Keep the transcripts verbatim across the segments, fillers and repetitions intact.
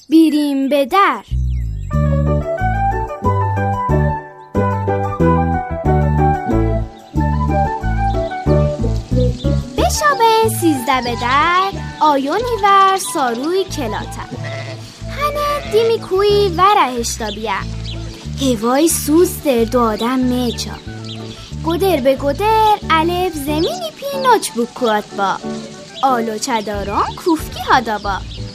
بیریم به در. بشابه سیزده به در آیونی ور ساروی کلاتا هنه دیمی کوی ورهشتا بیا هوای سوز در دو آدم میچا گدر به گدر الف زمینی پی نوچ بکوات با آلو چداران کوفکی هادا با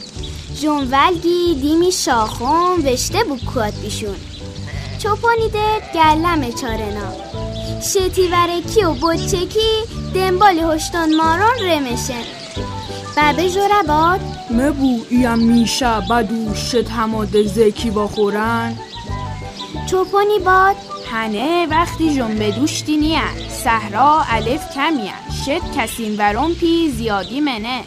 جنولگی دیمی شاخون وشته بکوات بیشون چوپانی دد گلم چارنا شتی ورکی و بچکی دنبال هشتان ماران رمشن بابه جرباد مبو ایم میشه بدو شد هماده زکی باخورن چوپانی باد هنه وقتی جنبه دوشتی نیه صحرا الف کمیه شد کسین ورون پی زیادی منه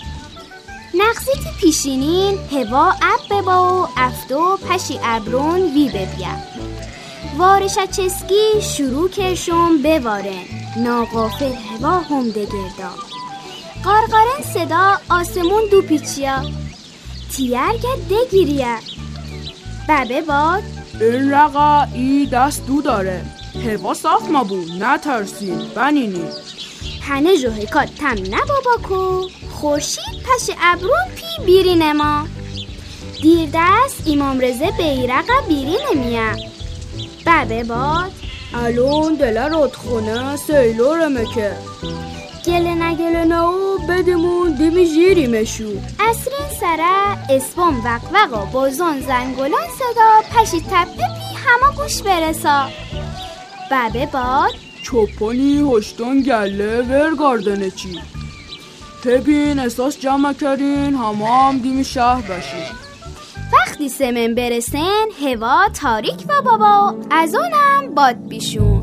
نقصیتی پیشینین هوا اب با و افتو پشی ابرون وی ببیم وارشا چسکی شروع کرشون بوارن ناغافل هوا هم دگردا قارقارن صدا آسمون دو پیچیا تیرگه دگیریه بابه باد این رقا ای دست دو داره هوا صاف ما بود نترسین بنینی هنه جو حکات تم نبابا کو خورشید پش ابرون پی بیرین ما دیر دست امام رزه بیرقا بیرین میه بابه باد الان دل رودخونه سیلو رمکه گله نگله نو بدمون دیمی جیری مشو اصرین سره اسبام وقوقا بازان زنگولان صدا پشی تپه پی همه گوش برسا بابه باد چوپانی هشتون گله ورگاردنه چی پبین احساس جمع کرین همه هم دیمی شهر بشین وقتی سمن برسن هوا تاریک و بابا از اونم باد بیشون